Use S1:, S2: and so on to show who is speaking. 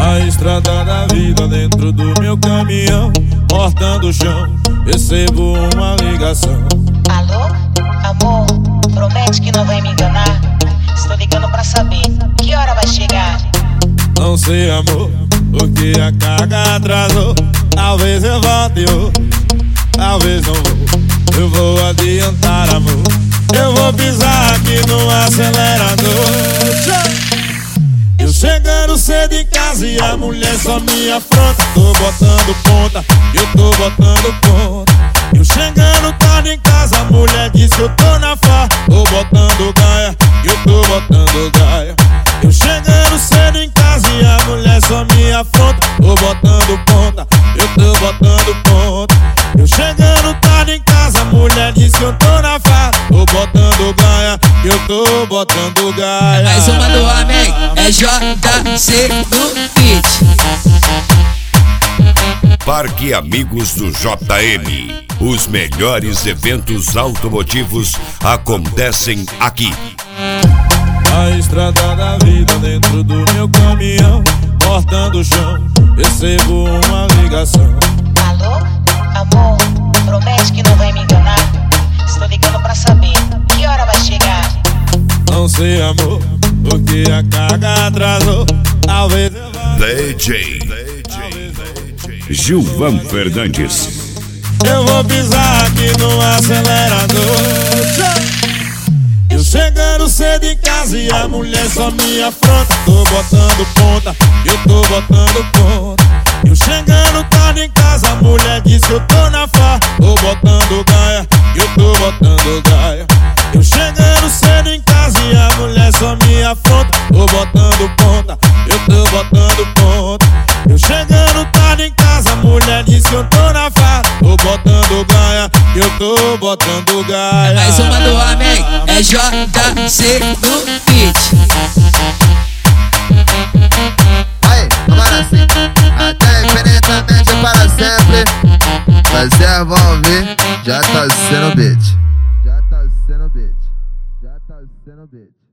S1: A estrada da vida dentro do meu caminhão, cortando o chão, recebo uma ligação.
S2: Alô, amor, promete que não vai me enganar. Estou ligando pra saber que hora vai chegar.
S1: Não sei, amor, porque a carga atrasou. Talvez eu volte hoje, talvez não vou. Eu vou adiantar, amor, eu vou pisar aqui no acelerador. Eu chegando cedo em casa e a mulher só me afronta. Tô botando ponta, eu tô botando ponta. Eu chegando tarde em casa, a mulher diz que eu tô na farra. Tô botando gaia, eu tô botando gaia. Eu chegando cedo em casa e a mulher só me afronta. Tô botando ponta, eu tô botando ponta. Eu chegando tarde em casa, a mulher diz que eu tô na farra. Tô botando gaia, eu tô botando gaia.
S3: Mais uma do homem, é JC do beat.
S4: Parque Amigos do JM. Os melhores eventos automotivos acontecem aqui.
S1: A estrada da vida dentro do meu caminhão, cortando o chão, recebo uma ligação.
S2: Alô, amor, promete que não vai me enganar. Estou ligando pra saber que hora vai chegar.
S1: Não sei, amor, porque a carga atrasou. Talvez eu volte.
S4: DJ Gilvan Fernandes.
S1: Eu vou pisar aqui no acelerador. Eu chegando cedo em casa e a mulher só me afronta. Tô botando ponta, eu tô botando ponta. Eu chegando tarde em casa, a mulher diz que eu tô na farra. Tô botando gaia, eu tô botando gaia. Eu chegando cedo em casa e a mulher só me afronta. Tô botando ponta, eu tô botando ponta. Eu chegando tarde em casa, a mulher diz que eu tô na farra. Tô botando gaia, eu tô botando gaia.
S3: Mais uma do homem, é JC do beat.
S5: Aí, agora sim, até infinitamente para sempre. Vocês vão ouvir, já tá sendo beat. Já tá sendo beat. Já tá sendo beat.